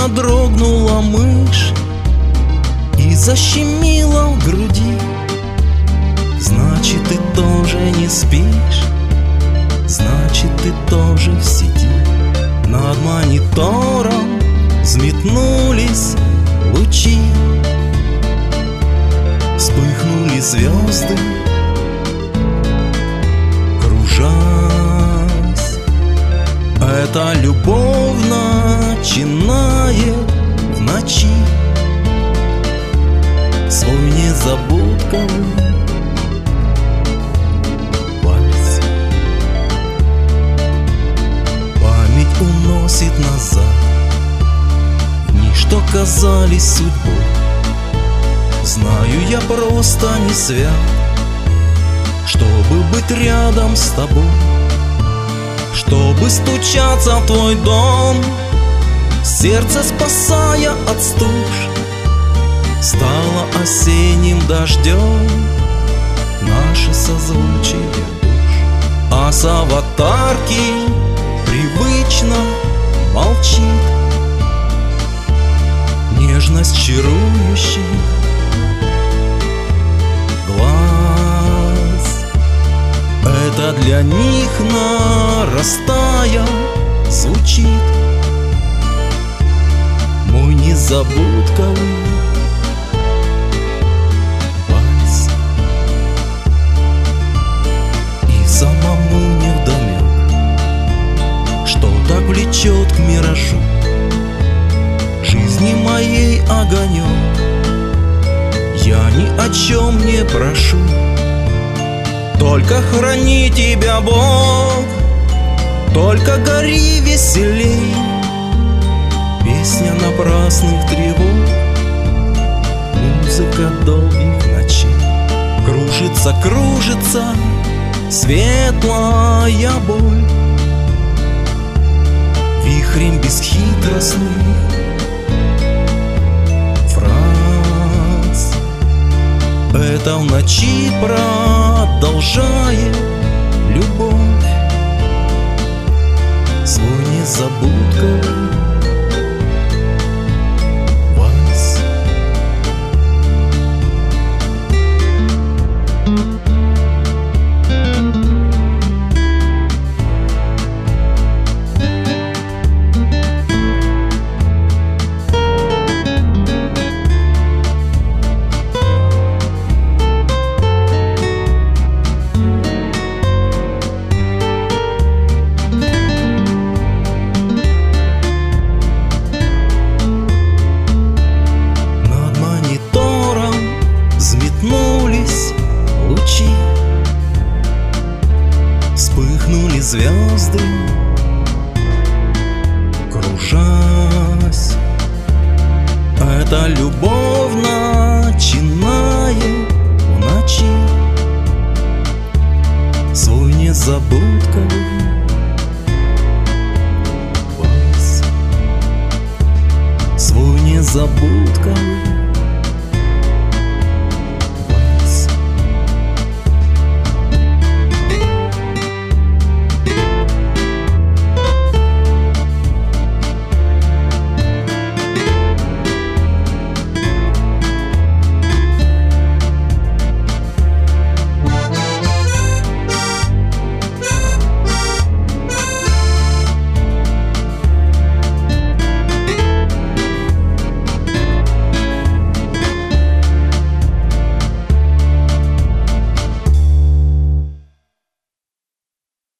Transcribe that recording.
Нервно дрогнула мышь и защемила в груди. Значит, ты тоже не спишь, значит, ты тоже в сети. Над монитором взметнулись лучи, вспыхнули звезды, кружась. Это любовь начинает в ночи свой незабудковый вальс. Память уносит назад дни, что казались судьбой. Знаю, я просто не свят, чтобы быть рядом с тобой, чтобы стучаться в твой дом, сердце спасая от стуж. Стало осенним дождем наше созвучие душ, а с аватарки привычно молчит нежность чарующих глаз. Это для них нарастая звучит мой незабудковый вальс. И самому невдомек, что так влечет к миражу жизни моей огонек. Я ни о чем не прошу, только храни тебя, Бог, только гори веселей. Песня напрасных тревог, музыка долгих ночей. Кружится, кружится светлая боль, вихрем бесхитростных фраз. Это в ночи продолжает любовь свой незабудковый вальс. Лучи, вспыхнули звезды, кружась. Это любовь начинает в ночи свой незабудковый вальс, свой незабудковый